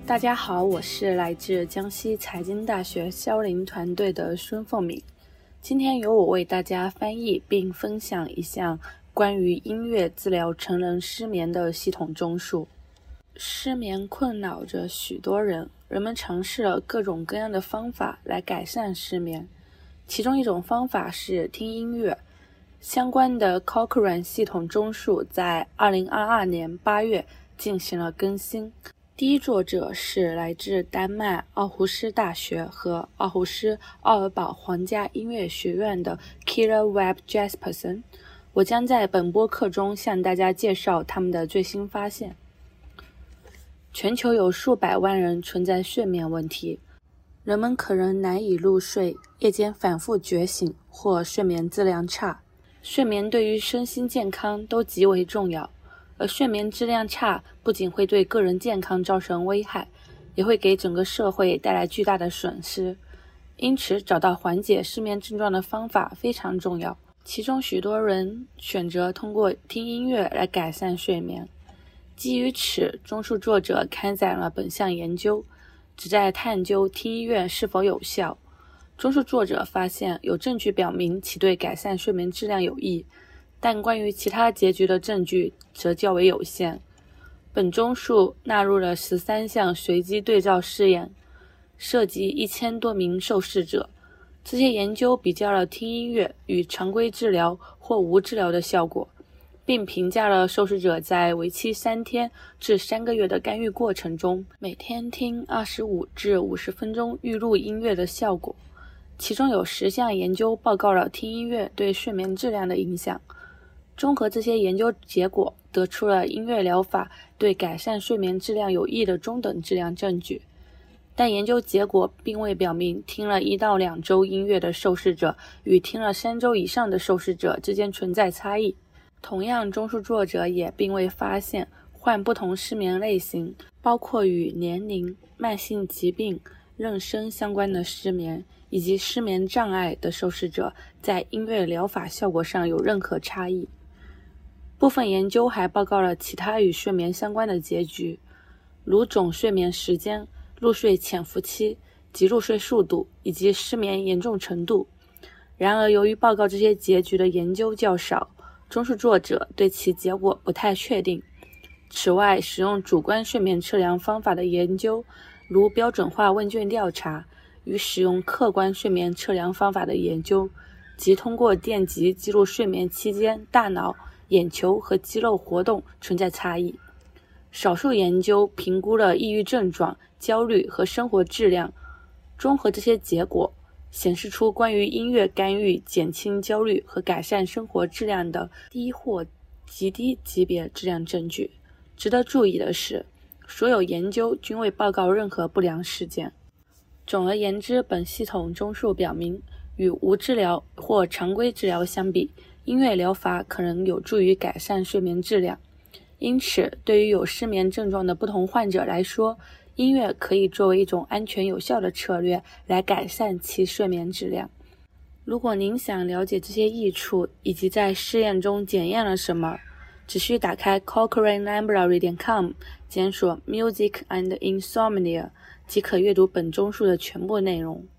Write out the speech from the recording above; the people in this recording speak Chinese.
大家好，我是来自江西财经大学肖林团队的孙凤敏。今天由我为大家翻译并分享一项关于音乐治疗成人失眠的系统综述。失眠困扰着许多人，人们尝试了各种各样的方法来改善失眠。其中一种方法是听音乐。相关的 Cochrane 系统综述在2022年8月进行了更新。第一作者是来自丹麦奥胡斯大学和奥胡斯奥尔堡皇家音乐学院的 Kira Webb Jespersen。我将在本播客中向大家介绍他们的最新发现。全球有数百万人存在睡眠问题，人们可能难以入睡，夜间反复觉醒或睡眠质量差。睡眠对于身心健康都极为重要，而睡眠质量差不仅会对个人健康造成危害，也会给整个社会带来巨大的损失。因此，找到缓解失眠症状的方法非常重要。其中许多人选择通过听音乐来改善睡眠。基于此，综述作者开展了本项研究，旨在探究听音乐是否有效。综述作者发现，有证据表明其对改善睡眠质量有益，但关于其他结局的证据则较为有限。本综述纳入了13项随机对照试验，涉及1000多名受试者。这些研究比较了听音乐与常规治疗或无治疗的效果，并评价了受试者在为期3天至3个月的干预过程中，每天听25至50分钟预录音乐的效果。其中有10项研究报告了听音乐对睡眠质量的影响。综合这些研究结果，得出了音乐疗法对改善睡眠质量有益的中等质量证据。但研究结果并未表明听了1到2周音乐的受试者与听了3周以上的受试者之间存在差异。同样，综述作者也并未发现患不同失眠类型，包括与年龄、慢性疾病、妊娠相关的失眠以及失眠障碍的受试者在音乐疗法效果上有任何差异。部分研究还报告了其他与睡眠相关的结局，如总睡眠时间、入睡潜伏期及入睡速度以及失眠严重程度。然而，由于报告这些结局的研究较少，综述作者对其结果不太确定。此外，使用主观睡眠测量方法的研究，如标准化问卷调查，与使用客观睡眠测量方法的研究，即通过电极记录睡眠期间大脑、眼球和肌肉活动存在差异。少数研究评估了抑郁症状、焦虑和生活质量。综合这些结果，显示出关于音乐干预减轻焦虑和改善生活质量的低或极低级别质量证据。值得注意的是，所有研究均未报告任何不良事件。总而言之，本系统综述表明，与无治疗或常规治疗相比，音乐疗法可能有助于改善睡眠质量。因此，对于有失眠症状的不同患者来说，音乐可以作为一种安全有效的策略来改善其睡眠质量。如果您想了解这些益处以及在试验中检验了什么，只需打开 cochranelibrary.com 检索 Music and Insomnia 即可阅读本综述的全部内容。